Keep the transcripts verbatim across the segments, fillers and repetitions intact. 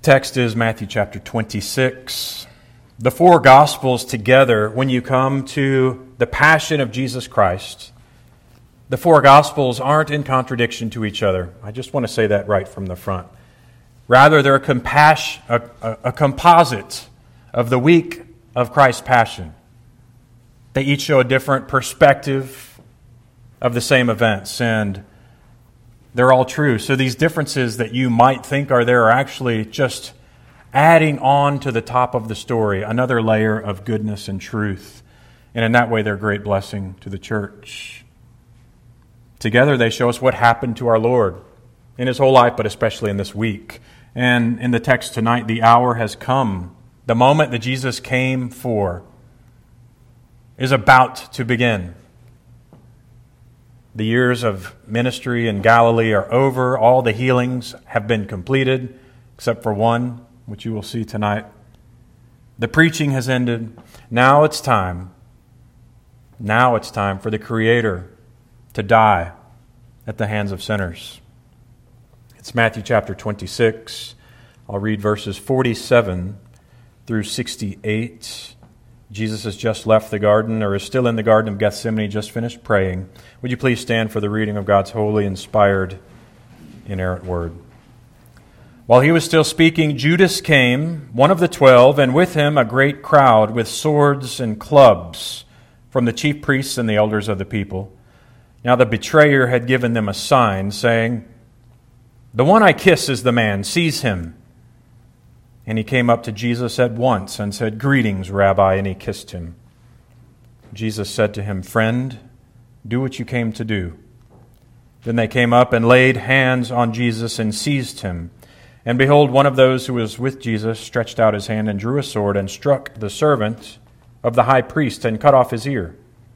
Text is Matthew chapter twenty-six. The four Gospels together, when you come to the passion of Jesus Christ, the four Gospels aren't in contradiction to each other. I just want to say that right from the front. Rather, they're a, compass- a, a, a composite of the week of Christ's passion. They each show a different perspective of the same events, and they're all true. So these differences that you might think are there are actually just adding on to the top of the story, another layer of goodness and truth. And in that way, they're a great blessing to the church. Together, they show us what happened to our Lord in His whole life, but especially in this week. And in the text tonight, the hour has come. The moment that Jesus came for is about to begin. The years of ministry in Galilee are over. All the healings have been completed, except for one, which you will see tonight. The preaching has ended. Now it's time. Now it's time for the Creator to die at the hands of sinners. It's Matthew chapter twenty-six. I'll read verses forty-seven through sixty-eight. Jesus has just left the garden, or is still in the Garden of Gethsemane, just finished praying. Would you please stand for the reading of God's holy, inspired, inerrant word? While he was still speaking, Judas came, one of the twelve, and with him a great crowd with swords and clubs from the chief priests and the elders of the people. Now the betrayer had given them a sign, saying, "The one I kiss is the man, seize him." And he came up to Jesus at once and said, "Greetings, Rabbi," and he kissed him. Jesus said to him, "Friend, do what you came to do." Then they came up and laid hands on Jesus and seized him. And behold, one of those who was with Jesus stretched out his hand and drew a sword and struck the servant of the high priest and cut off his ear.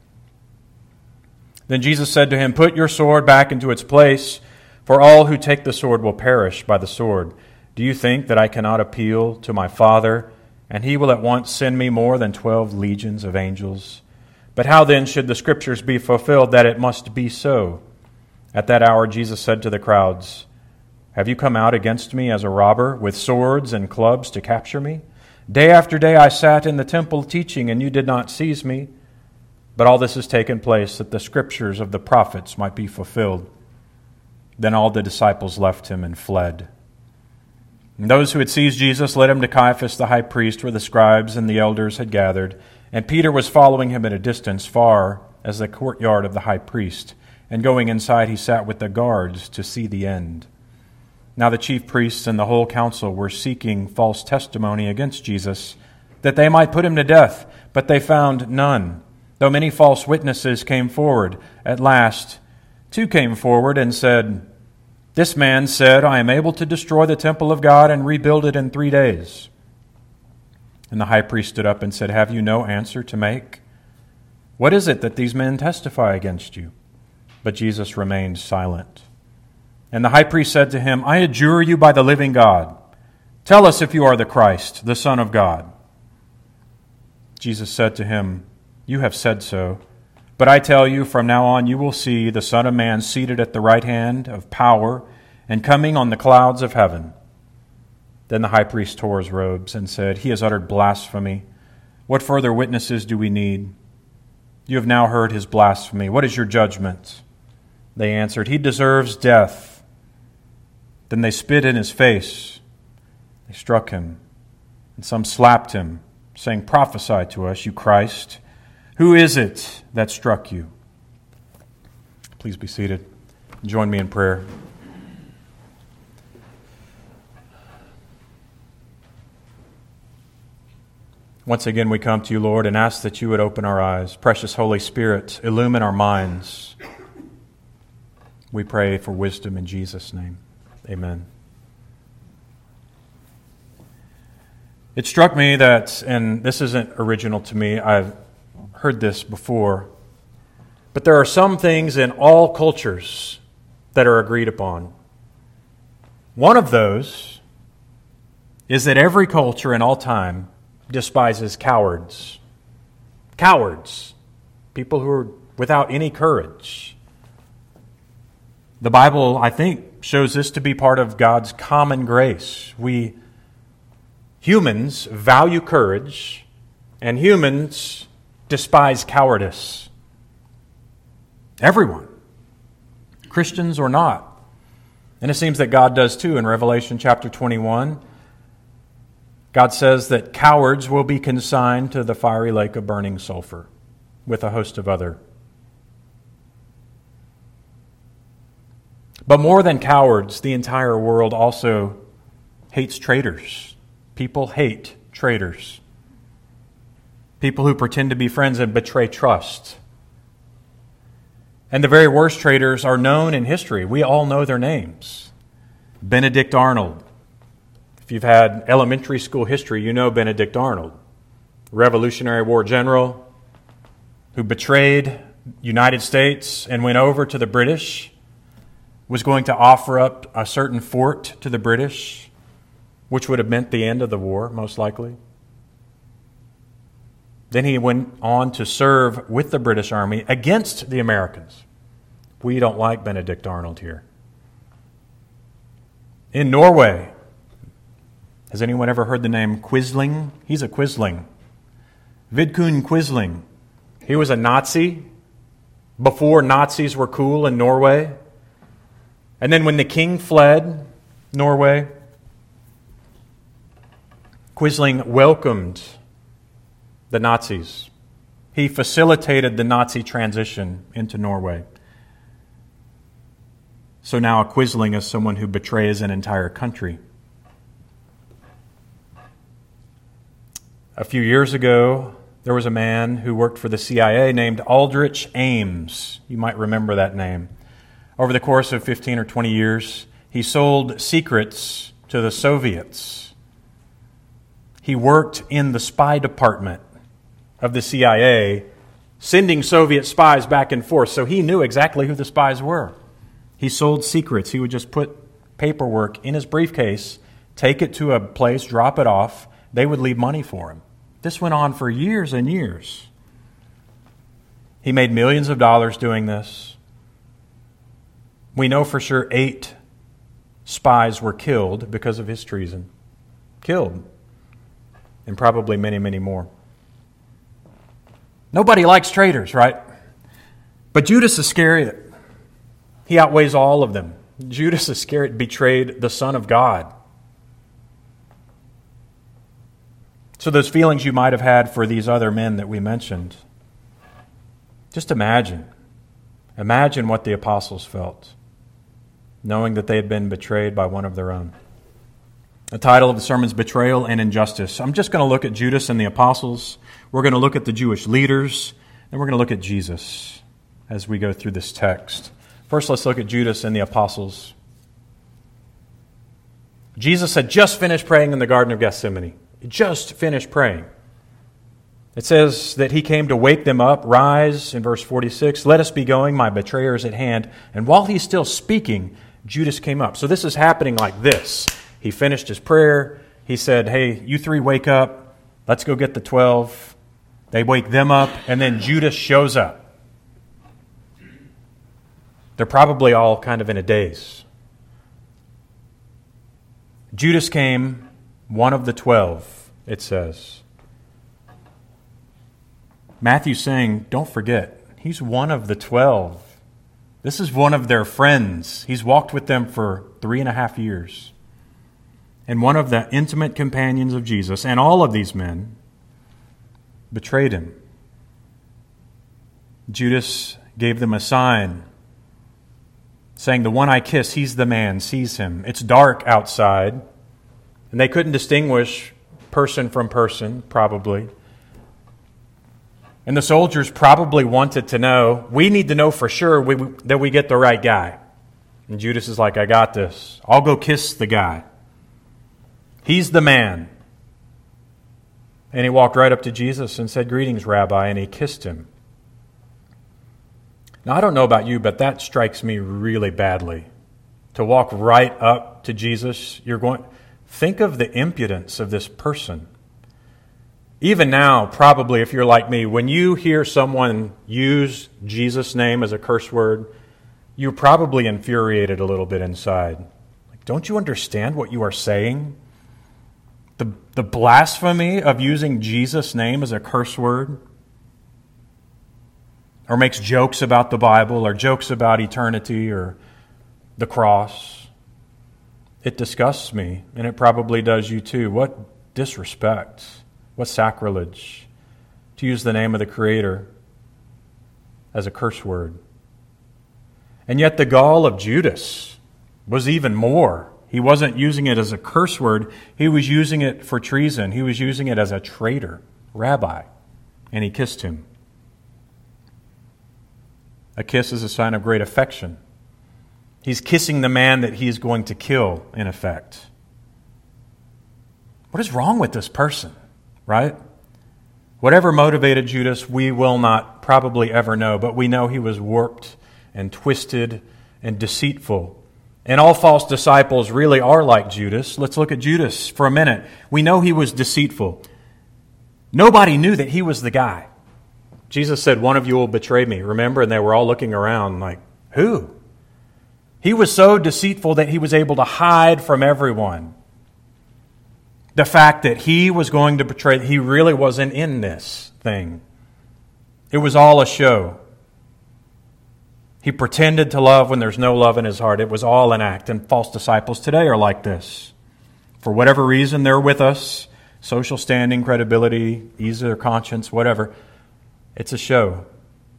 Then Jesus said to him, "Put your sword back into its place, for all who take the sword will perish by the sword. Do you think that I cannot appeal to my Father, and He will at once send me more than twelve legions of angels? But how then should the Scriptures be fulfilled that it must be so?" At that hour Jesus said to the crowds, "Have you come out against me as a robber, with swords and clubs to capture me? Day after day I sat in the temple teaching, and you did not seize me. But all this has taken place that the Scriptures of the prophets might be fulfilled." Then all the disciples left him and fled. And those who had seized Jesus led him to Caiaphas the high priest, where the scribes and the elders had gathered. And Peter was following him at a distance, far as the courtyard of the high priest. And going inside, he sat with the guards to see the end. Now the chief priests and the whole council were seeking false testimony against Jesus, that they might put him to death, but they found none, though many false witnesses came forward. At last, two came forward and said, "This man said, 'I am able to destroy the temple of God and rebuild it in three days.'" And the high priest stood up and said, "Have you no answer to make? What is it that these men testify against you?" But Jesus remained silent. And the high priest said to him, "I adjure you by the living God, tell us if you are the Christ, the Son of God." Jesus said to him, "You have said so. But I tell you, from now on you will see the Son of Man seated at the right hand of power and coming on the clouds of heaven." Then the high priest tore his robes and said, "He has uttered blasphemy. What further witnesses do we need? You have now heard his blasphemy. What is your judgment?" They answered, "He deserves death." Then they spit in his face. They struck him, and some slapped him, saying, "Prophesy to us, you Christ. Who is it that struck you?" Please be seated. Join me in prayer. Once again we come to you, Lord, and ask that you would open our eyes. Precious Holy Spirit, illumine our minds. We pray for wisdom in Jesus' name. Amen. It struck me that, and this isn't original to me, I've heard this before, but there are some things in all cultures that are agreed upon. One of those is that every culture in all time despises cowards. Cowards. People who are without any courage. The Bible, I think, shows this to be part of God's common grace. We Humans value courage, and humans despise cowardice. Everyone, Christians or not. And it seems that God does too. In Revelation chapter twenty-one, God says that cowards will be consigned to the fiery lake of burning sulfur with a host of other. But more than cowards, the entire world also hates traitors. People hate traitors. People who pretend to be friends and betray trust. And the very worst traitors are known in history. We all know their names. Benedict Arnold. If you've had elementary school history, you know Benedict Arnold. Revolutionary War general who betrayed the United States and went over to the British, was going to offer up a certain fort to the British, which would have meant the end of the war, most likely. Then he went on to serve with the British Army against the Americans. We don't like Benedict Arnold here. In Norway, has anyone ever heard the name Quisling? He's a Quisling. Vidkun Quisling. He was a Nazi before Nazis were cool in Norway. And then when the king fled Norway, Quisling welcomed the Nazis. He facilitated the Nazi transition into Norway. So now a Quisling is someone who betrays an entire country. A few years ago, there was a man who worked for the C I A named Aldrich Ames. You might remember that name. Over the course of fifteen or twenty years, he sold secrets to the Soviets. He worked in the spy department of the C I A, sending Soviet spies back and forth, so he knew exactly who the spies were. He sold secrets. He would just put paperwork in his briefcase, take it to a place, drop it off. They would leave money for him. This went on for years and years. He made millions of dollars doing this. We know for sure eight spies were killed because of his treason. Killed. And probably many, many more. Nobody likes traitors, right? But Judas Iscariot, he outweighs all of them. Judas Iscariot betrayed the Son of God. So those feelings you might have had for these other men that we mentioned, just imagine. Imagine what the apostles felt, knowing that they had been betrayed by one of their own. The title of the sermon is Betrayal and Injustice. I'm just going to look at Judas and the apostles. We're going to look at the Jewish leaders, and we're going to look at Jesus as we go through this text. First, let's look at Judas and the apostles. Jesus had just finished praying in the Garden of Gethsemane. He just finished praying. It says that he came to wake them up. Rise, in verse forty-six, let us be going, my betrayer is at hand. And while he's still speaking, Judas came up. So this is happening like this. He finished his prayer. He said, hey, you three wake up. Let's go get the twelve. They wake them up, and then Judas shows up. They're probably all kind of in a daze. Judas came, one of the twelve, it says. Matthew's saying, don't forget, he's one of the twelve. This is one of their friends. He's walked with them for three and a half years. And one of the intimate companions of Jesus, and all of these men, betrayed him. Judas gave them a sign, saying, the one I kiss, he's the man, seize him. It's dark outside, and they couldn't distinguish person from person, probably. And the soldiers probably wanted to know, we need to know for sure we, that we get the right guy. And Judas is like, I got this. I'll go kiss the guy. He's the man. And he walked right up to Jesus and said, greetings, Rabbi, and he kissed him. Now, I don't know about you, but that strikes me really badly. To walk right up to Jesus, you're going, think of the impudence of this person. Even now, probably, if you're like me, when you hear someone use Jesus' name as a curse word, you're probably infuriated a little bit inside. Like, don't you understand what you are saying? The, the blasphemy of using Jesus' name as a curse word, or makes jokes about the Bible, or jokes about eternity, or the cross. It disgusts me, and it probably does you too. What disrespect, what sacrilege to use the name of the Creator as a curse word. And yet the gall of Judas was even more. He wasn't using it as a curse word. He was using it for treason. He was using it as a traitor, rabbi, and he kissed him. A kiss is a sign of great affection. He's kissing the man that he's going to kill, in effect. What is wrong with this person, right? Whatever motivated Judas, we will not probably ever know, but we know he was warped and twisted and deceitful. And all false disciples really are like Judas. Let's look at Judas for a minute. We know he was deceitful. Nobody knew that he was the guy. Jesus said, one of you will betray me, remember? And they were all looking around like, who? He was so deceitful that he was able to hide from everyone the fact that he was going to betray. He really wasn't in this thing. It was all a show. He pretended to love when there's no love in his heart. It was all an act. And false disciples today are like this. For whatever reason, they're with us. Social standing, credibility, ease of their conscience, whatever. It's a show.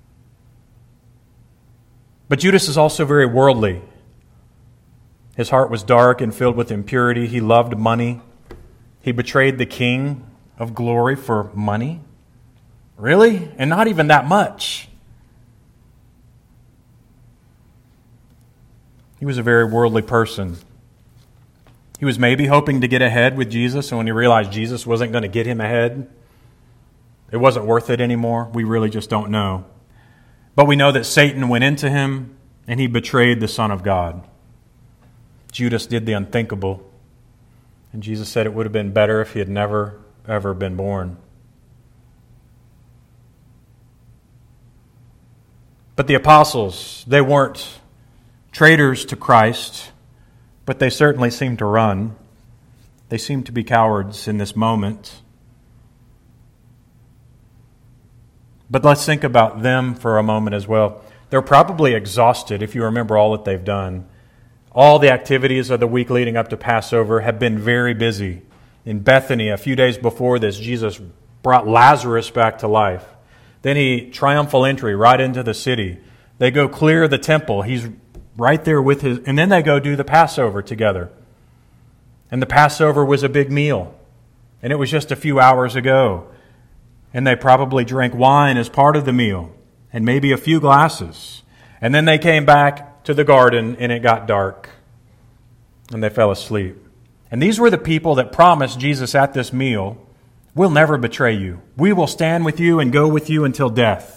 But Judas is also very worldly. His heart was dark and filled with impurity. He loved money. He betrayed the King of glory for money. Really? And not even that much. He was a very worldly person. He was maybe hoping to get ahead with Jesus, and when he realized Jesus wasn't going to get him ahead, it wasn't worth it anymore. We really just don't know. But we know that Satan went into him, and he betrayed the Son of God. Judas did the unthinkable, and Jesus said it would have been better if he had never, ever been born. But the apostles, they weren't traitors to Christ, but they certainly seemed to run. They seemed to be cowards in this moment. But let's think about them for a moment as well. They're probably exhausted if you remember all that they've done. All the activities of the week leading up to Passover have been very busy. In Bethany, a few days before this, Jesus brought Lazarus back to life. Then he triumphal entry right into the city. They go clear the temple. He's right there with his, and then they go do the Passover together. And the Passover was a big meal. And it was just a few hours ago. And they probably drank wine as part of the meal. And maybe a few glasses. And then they came back to the garden and it got dark. And they fell asleep. And these were the people that promised Jesus at this meal, we'll never betray you. We will stand with you and go with you until death.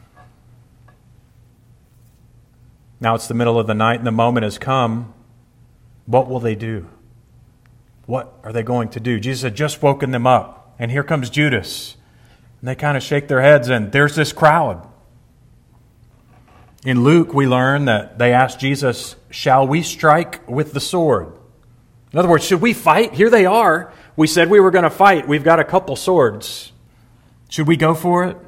Now it's the middle of the night and the moment has come. What will they do? What are they going to do? Jesus had just woken them up. And here comes Judas. And they kind of shake their heads and there's this crowd. In Luke, we learn that they asked Jesus, shall we strike with the sword? In other words, should we fight? Here they are. We said we were going to fight. We've got a couple swords. Should we go for it?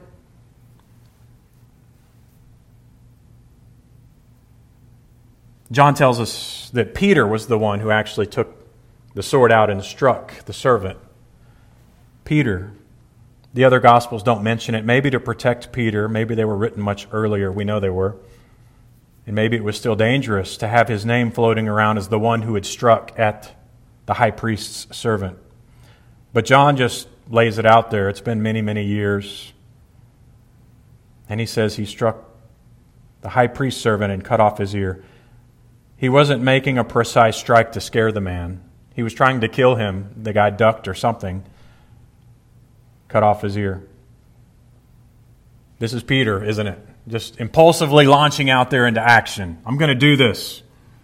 John tells us that Peter was the one who actually took the sword out and struck the servant. Peter. The other Gospels don't mention it. Maybe to protect Peter. Maybe they were written much earlier. We know they were. And maybe it was still dangerous to have his name floating around as the one who had struck at the high priest's servant. But John just lays it out there. It's been many, many years. And he says he struck the high priest's servant and cut off his ear. He wasn't making a precise strike to scare the man. He was trying to kill him. The guy ducked or something. Cut off his ear. This is Peter, isn't it? Just impulsively launching out there into action. I'm going to do this.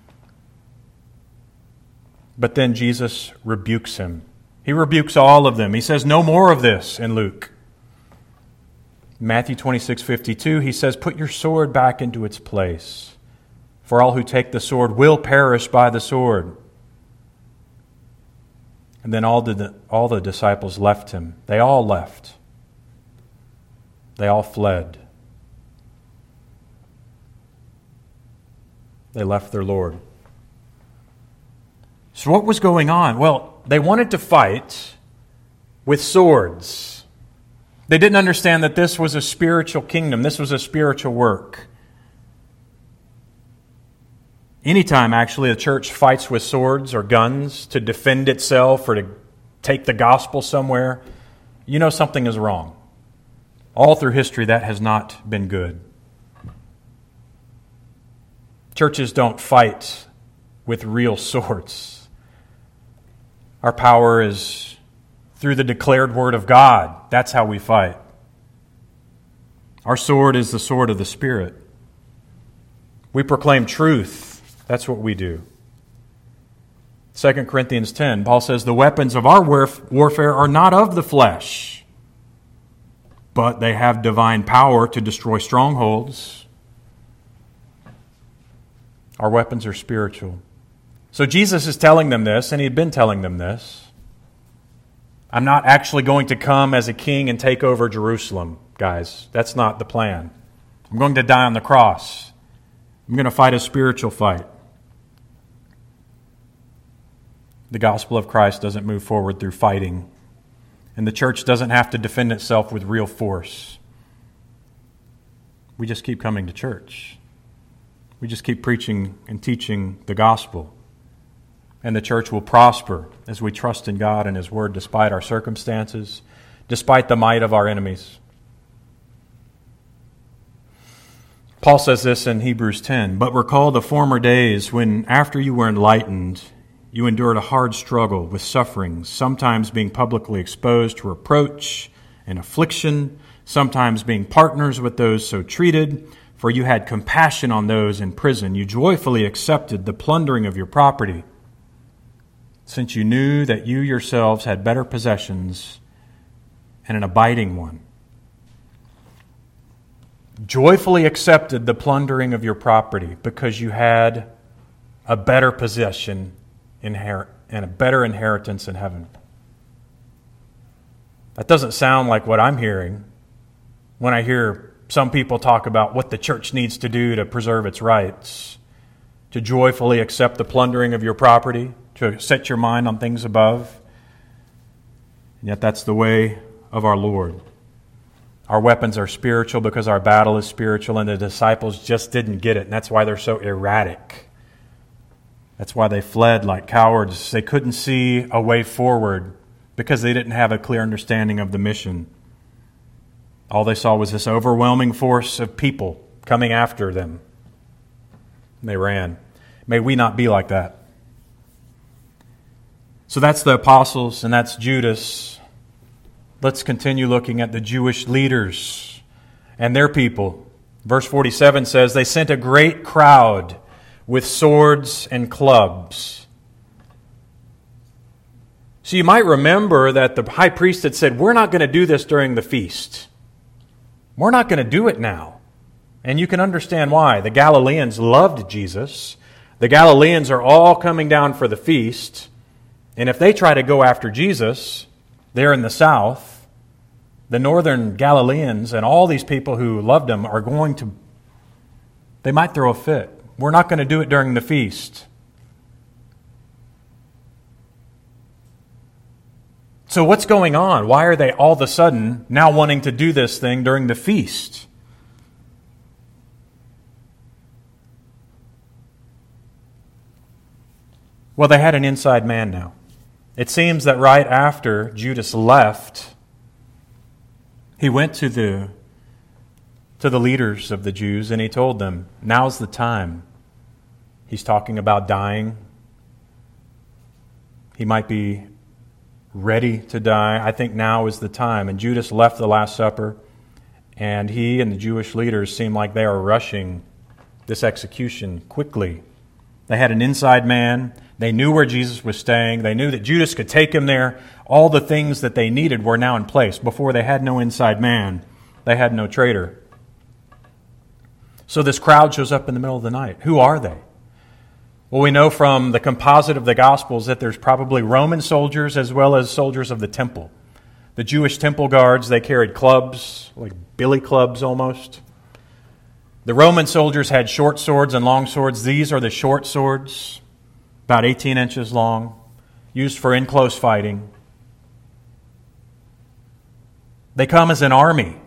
But then Jesus rebukes him. He rebukes all of them. He says, no more of this in Luke. Matthew twenty-six fifty-two, he says, put your sword back into its place. For all who take the sword will perish by the sword. And then all the, all the disciples left him. They all left. They all fled. They left their Lord. So what was going on? Well, they wanted to fight with swords. They didn't understand that this was a spiritual kingdom. This was a spiritual work. Anytime, actually, a church fights with swords or guns to defend itself or to take the gospel somewhere, you know something is wrong. All through history, that has not been good. Churches don't fight with real swords. Our power is through the declared word of God. That's how we fight. Our sword is the sword of the Spirit. We proclaim truth. That's what we do. Second Corinthians ten, Paul says, the weapons of our warfare are not of the flesh, but they have divine power to destroy strongholds. Our weapons are spiritual. So Jesus is telling them this, and he had been telling them this. I'm not actually going to come as a king and take over Jerusalem, guys. That's not the plan. I'm going to die on the cross. I'm going to fight a spiritual fight. The gospel of Christ doesn't move forward through fighting. And the church doesn't have to defend itself with real force. We just keep coming to church. We just keep preaching and teaching the gospel. And the church will prosper as we trust in God and His Word despite our circumstances, despite the might of our enemies. Paul says this in Hebrews ten, but recall the former days when, after you were enlightened, you endured a hard struggle with sufferings, sometimes being publicly exposed to reproach and affliction, sometimes being partners with those so treated, for you had compassion on those in prison. You joyfully accepted the plundering of your property, since you knew that you yourselves had better possessions and an abiding one. Joyfully accepted the plundering of your property because you had a better possession inherit and a better inheritance in heaven. That doesn't sound like what I'm hearing when I hear some people talk about what the church needs to do to preserve its rights, to joyfully accept the plundering of your property, to set your mind on things above. And yet that's the way of our Lord. Our weapons are spiritual because our battle is spiritual, and the disciples just didn't get it, and that's why they're so erratic. That's why they fled like cowards. They couldn't see a way forward because they didn't have a clear understanding of the mission. All they saw was this overwhelming force of people coming after them. And they ran. May we not be like that. So that's the apostles, and that's Judas. Let's continue looking at the Jewish leaders and their people. Verse forty-seven says, they sent a great crowd with swords and clubs. So you might remember that the high priest had said, we're not going to do this during the feast. We're not going to do it now. And you can understand why. The Galileans loved Jesus. The Galileans are all coming down for the feast. And if they try to go after Jesus, they're in the south, the northern Galileans and all these people who loved him are going to, they might throw a fit. We're not going to do it during the feast. So what's going on? Why are they all of a sudden now wanting to do this thing during the feast? Well, they had an inside man now. It seems that right after Judas left, he went to the to the leaders of the Jews and he told them, now's the time. He's talking about dying. He might be ready to die. I think now is the time. And Judas left the Last Supper, and he and the Jewish leaders seem like they are rushing this execution quickly. They had an inside man. They knew where Jesus was staying. They knew that Judas could take him there. All the things that they needed were now in place. Before, they had no inside man. They had no traitor. So this crowd shows up in the middle of the night. Who are they? Well, we know from the composite of the Gospels that there's probably Roman soldiers as well as soldiers of the temple. The Jewish temple guards, they carried clubs, like billy clubs almost. The Roman soldiers had short swords and long swords. These are the short swords, about eighteen inches long, used for in-close fighting. They come as an army,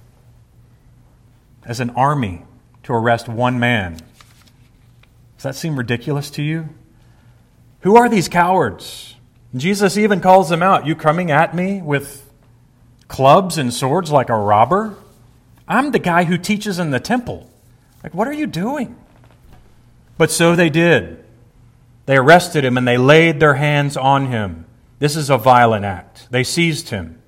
as an army to arrest one man. Does that seem ridiculous to you? Who are these cowards? Jesus even calls them out. You coming at me with clubs and swords like a robber? I'm the guy who teaches in the temple. Like, what are you doing? But so they did. They arrested him and they laid their hands on him. This is a violent act. They seized him.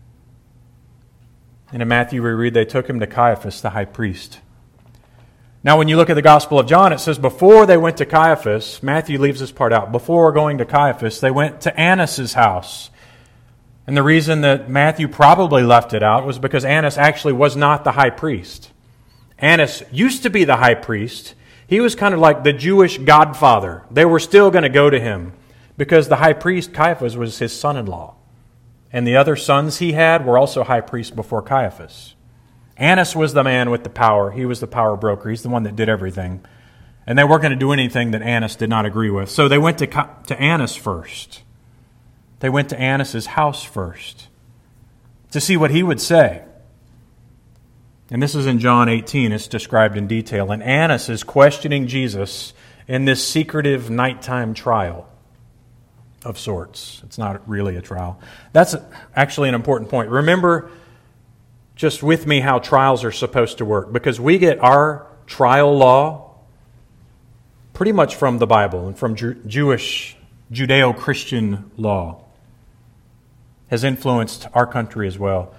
And in Matthew we read they took him to Caiaphas, the high priest. Now, when you look at the Gospel of John, it says before they went to Caiaphas, Matthew leaves this part out, before going to Caiaphas, they went to Annas' house. And the reason that Matthew probably left it out was because Annas actually was not the high priest. Annas used to be the high priest. He was kind of like the Jewish godfather. They were still going to go to him because the high priest, Caiaphas, was his son-in-law. And the other sons he had were also high priests before Caiaphas. Annas was the man with the power. He was the power broker. He's the one that did everything. And they weren't going to do anything that Annas did not agree with. So they went to, to Annas first. They went to Annas' house first to see what he would say. And this is in John eighteen. It's described in detail. And Annas is questioning Jesus in this secretive nighttime trial of sorts. It's not really a trial. That's actually an important point. Remember just with me how trials are supposed to work, because we get our trial law pretty much from the Bible and from Jew- Jewish, Judeo-Christian law. Has influenced our country as well.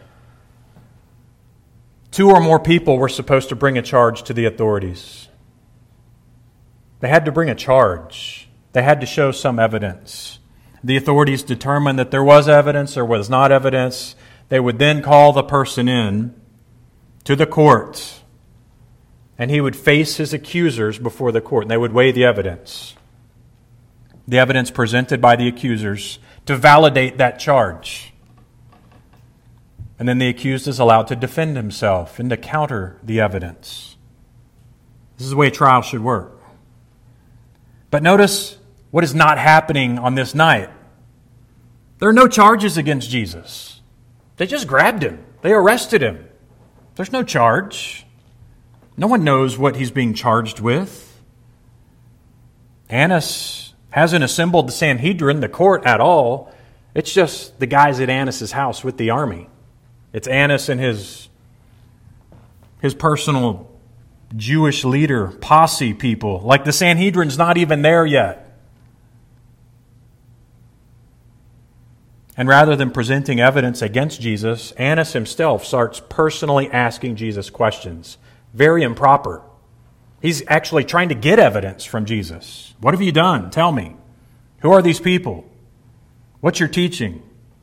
Two or more people were supposed to bring a charge to the authorities. They had to bring a charge. They had to show some evidence. The authorities determined that there was evidence or was not evidence. They would then call the person in to the court, and he would face his accusers before the court, and they would weigh the evidence. The evidence presented by the accusers to validate that charge. And then the accused is allowed to defend himself and to counter the evidence. This is the way a trial should work. But notice what is not happening on this night. There are no charges against Jesus. They just grabbed him. They arrested him. There's no charge. No one knows what he's being charged with. Annas hasn't assembled the Sanhedrin, the court, at all. It's just the guys at Annas' house with the army. It's Annas and his, his personal Jewish leader, posse people. Like the Sanhedrin's not even there yet. And rather than presenting evidence against Jesus, Annas himself starts personally asking Jesus questions. Very improper. He's actually trying to get evidence from Jesus. What have you done? Tell me. Who are these people? What's your teaching?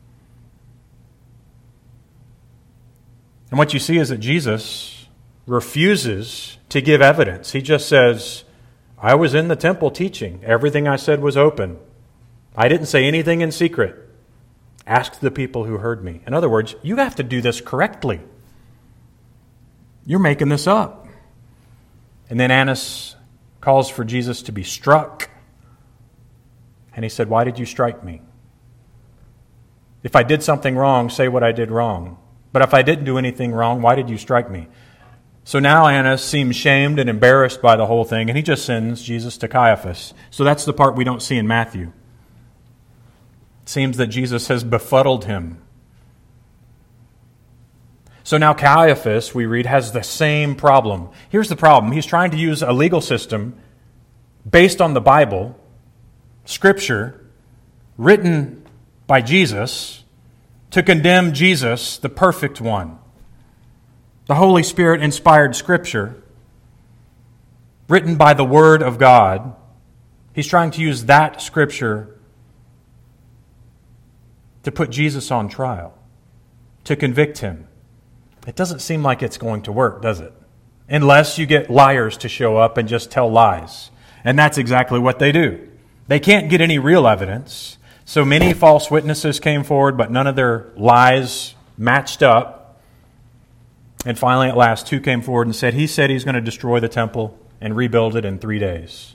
And what you see is that Jesus refuses to give evidence. He just says, I was in the temple teaching. Everything I said was open. I didn't say anything in secret. Ask the people who heard me. In other words, you have to do this correctly. You're making this up. And then Annas calls for Jesus to be struck. And he said, why did you strike me? If I did something wrong, say what I did wrong. But if I didn't do anything wrong, why did you strike me? So now Annas seems shamed and embarrassed by the whole thing, and he just sends Jesus to Caiaphas. So that's the part we don't see in Matthew. It seems that Jesus has befuddled him. So now Caiaphas, we read, has the same problem. Here's the problem. He's trying to use a legal system based on the Bible, Scripture, written by Jesus, to condemn Jesus, the perfect one. The Holy Spirit-inspired Scripture, written by the Word of God. He's trying to use that Scripture to put Jesus on trial, to convict him. It doesn't seem like it's going to work, does it? Unless you get liars to show up and just tell lies. And that's exactly what they do. They can't get any real evidence. So many false witnesses came forward, but none of their lies matched up. And finally, at last, two came forward and said, he said he's going to destroy the temple and rebuild it in three days.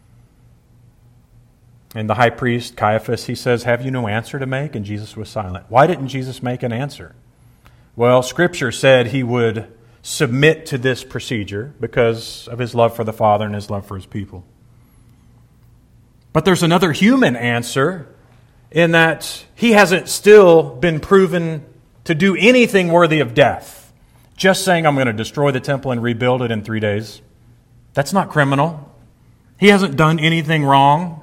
And the high priest, Caiaphas, he says, have you no answer to make? And Jesus was silent. Why didn't Jesus make an answer? Well, Scripture said he would submit to this procedure because of his love for the Father and his love for his people. But there's another human answer in that he hasn't still been proven to do anything worthy of death. Just saying I'm going to destroy the temple and rebuild it in three days. That's not criminal. He hasn't done anything wrong.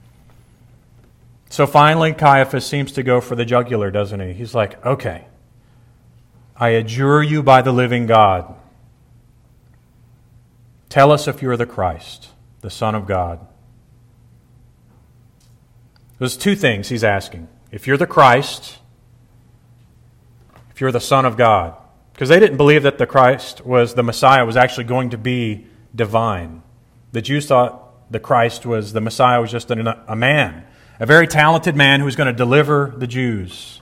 So finally, Caiaphas seems to go for the jugular, doesn't he? He's like, okay, I adjure you by the living God. Tell us if you're the Christ, the Son of God. There's two things he's asking. If you're the Christ, if you're the Son of God. Because they didn't believe that the Christ was, the Messiah was actually going to be divine. The Jews thought the Christ was, the Messiah was just a, a man. A very talented man who was going to deliver the Jews.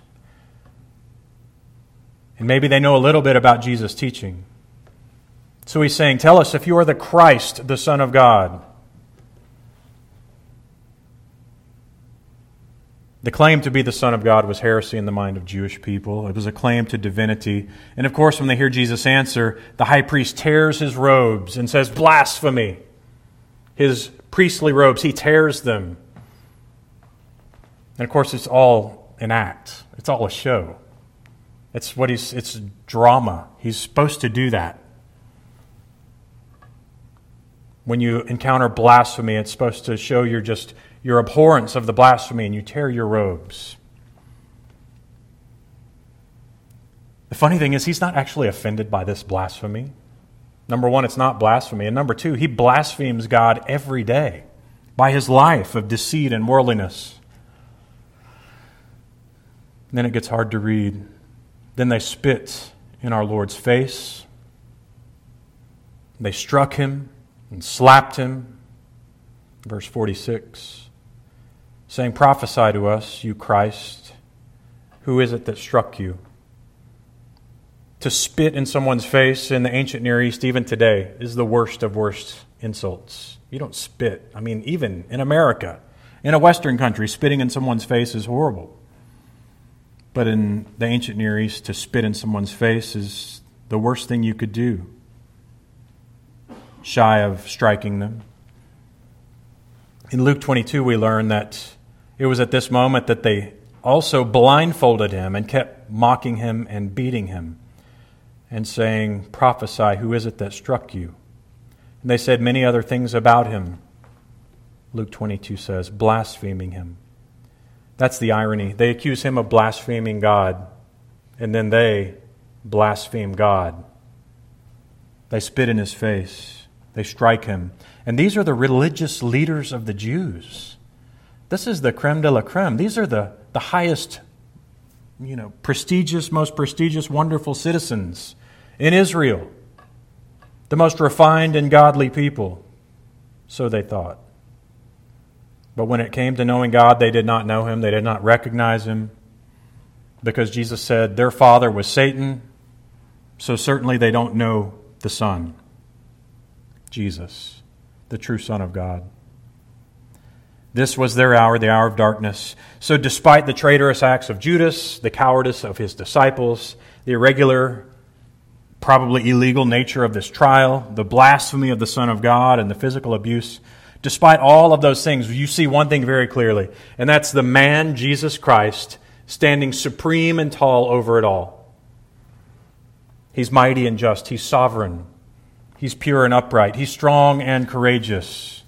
And maybe they know a little bit about Jesus' teaching. So he's saying, tell us if you are the Christ, the Son of God. The claim to be the Son of God was heresy in the mind of Jewish people. It was a claim to divinity. And of course, when they hear Jesus answer, the high priest tears his robes and says, blasphemy. His priestly robes, he tears them. And of course, it's all an act. It's all a show. It's what he's, it's drama. He's supposed to do that. When you encounter blasphemy, it's supposed to show your just your abhorrence of the blasphemy, and you tear your robes. The funny thing is, he's not actually offended by this blasphemy. Number one, it's not blasphemy. And number two, he blasphemes God every day by his life of deceit and worldliness. Then it gets hard to read. Then they spit in our Lord's face. They struck him and slapped him. Verse forty-six, saying, prophesy to us, you Christ. Who is it that struck you? To spit in someone's face in the ancient Near East, even today, is the worst of worst insults. You don't spit. I mean, even in America, in a Western country, spitting in someone's face is horrible. But in the ancient Near East, to spit in someone's face is the worst thing you could do, shy of striking them. In Luke twenty-two, we learn that it was at this moment that they also blindfolded him and kept mocking him and beating him and saying, prophesy, who is it that struck you? And they said many other things about him, Luke twenty-two says, blaspheming him. That's the irony. They accuse him of blaspheming God, and then they blaspheme God. They spit in his face. They strike him. And these are the religious leaders of the Jews. This is the creme de la creme. These are the, the highest, you know, prestigious, most prestigious, wonderful citizens in Israel. The most refined and godly people. So they thought. But when it came to knowing God, they did not know him. They did not recognize him. Because Jesus said their father was Satan. So certainly they don't know the Son. Jesus, the true Son of God. This was their hour, the hour of darkness. So despite the traitorous acts of Judas, the cowardice of his disciples, the irregular, probably illegal nature of this trial, the blasphemy of the Son of God, and the physical abuse, despite all of those things, you see one thing very clearly, and that's the man, Jesus Christ, standing supreme and tall over it all. He's mighty and just. He's sovereign. He's pure and upright. He's strong and courageous.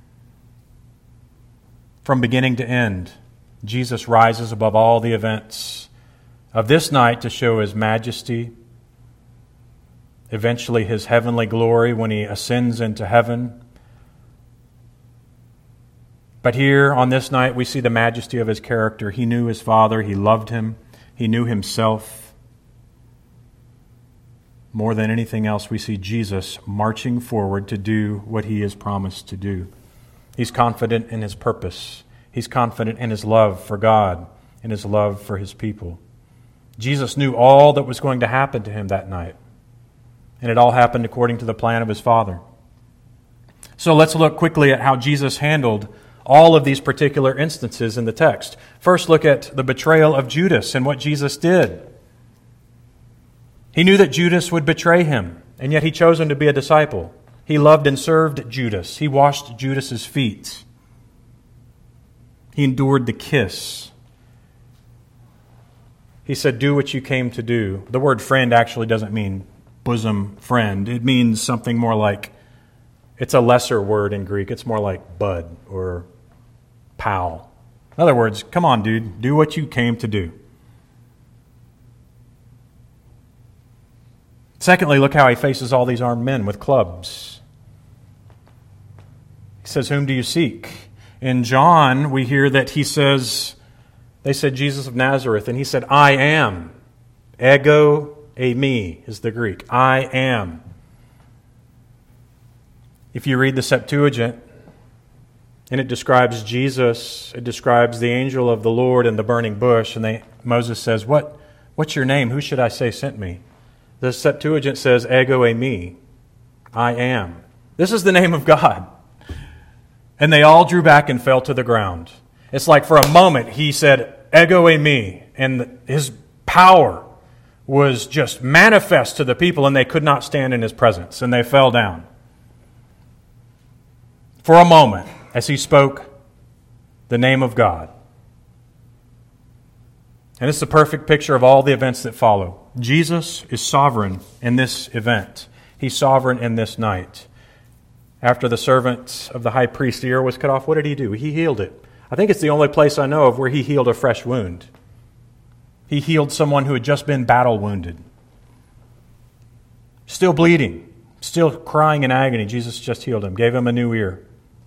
From beginning to end, Jesus rises above all the events of this night to show his majesty, eventually his heavenly glory when he ascends into heaven. But here on this night, we see the majesty of his character. He knew his Father. He loved him. He knew himself. More than anything else, we see Jesus marching forward to do what he has promised to do. He's confident in his purpose. He's confident in his love for God and his love for his people. Jesus knew all that was going to happen to him that night. And it all happened according to the plan of his Father. So let's look quickly at how Jesus handled all of these particular instances in the text. First, look at the betrayal of Judas and what Jesus did. He knew that Judas would betray him, and yet he chose him to be a disciple. He loved and served Judas. He washed Judas's feet. He endured the kiss. He said, "Do what you came to do." The word friend actually doesn't mean bosom friend. It means something more like, it's a lesser word in Greek. It's more like bud or pal. In other words, come on, dude, do what you came to do. Secondly, look how he faces all these armed men with clubs. He says, "Whom do you seek?" In John, we hear that he says, they said Jesus of Nazareth, and he said, "I am." Ego eimi is the Greek. I am. If you read the Septuagint, and it describes Jesus, it describes the angel of the Lord in the burning bush, and they, Moses says, "What? What's your name? Who should I say sent me?" The Septuagint says, "Ego eimi." I am. This is the name of God. And they all drew back and fell to the ground. It's like for a moment he said, "Ego eimi," and his power was just manifest to the people, and they could not stand in his presence, and they fell down. For a moment, as he spoke the name of God. And it's the perfect picture of all the events that follow. Jesus is sovereign in this event. He's sovereign in this night. After the servant of the high priest ear was cut off, what did he do? He healed it. I think it's the only place I know of where he healed a fresh wound. He healed someone who had just been battle wounded. Still bleeding, still crying in agony. Jesus just healed him, gave him a new ear.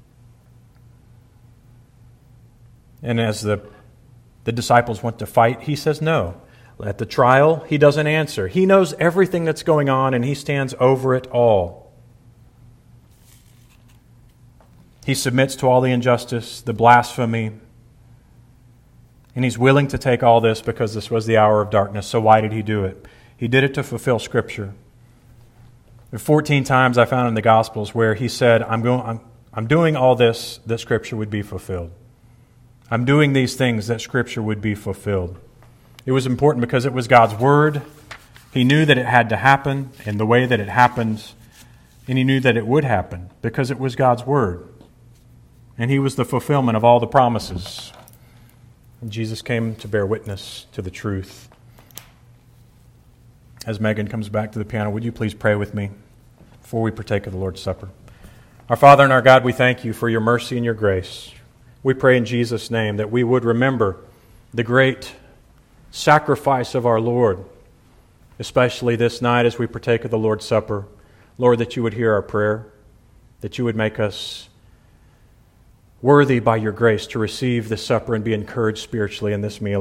And as the, the disciples went to fight, he says no. At the trial, he doesn't answer. He knows everything that's going on, and he stands over it all. He submits to all the injustice, the blasphemy, and he's willing to take all this because this was the hour of darkness. So why did he do it? He did it to fulfill Scripture. There are fourteen times I found in the Gospels where he said, I'm, going, I'm, I'm doing all this that Scripture would be fulfilled. I'm doing these things that Scripture would be fulfilled. It was important because it was God's Word. He knew that it had to happen in the way that it happened, and he knew that it would happen because it was God's Word. And he was the fulfillment of all the promises. And Jesus came to bear witness to the truth. As Megan comes back to the piano, would you please pray with me before we partake of the Lord's Supper? Our Father and our God, we thank you for your mercy and your grace. We pray in Jesus' name that we would remember the great sacrifice of our Lord, especially this night as we partake of the Lord's Supper. Lord, that you would hear our prayer, that you would make us worthy by your grace to receive this supper and be encouraged spiritually in this meal.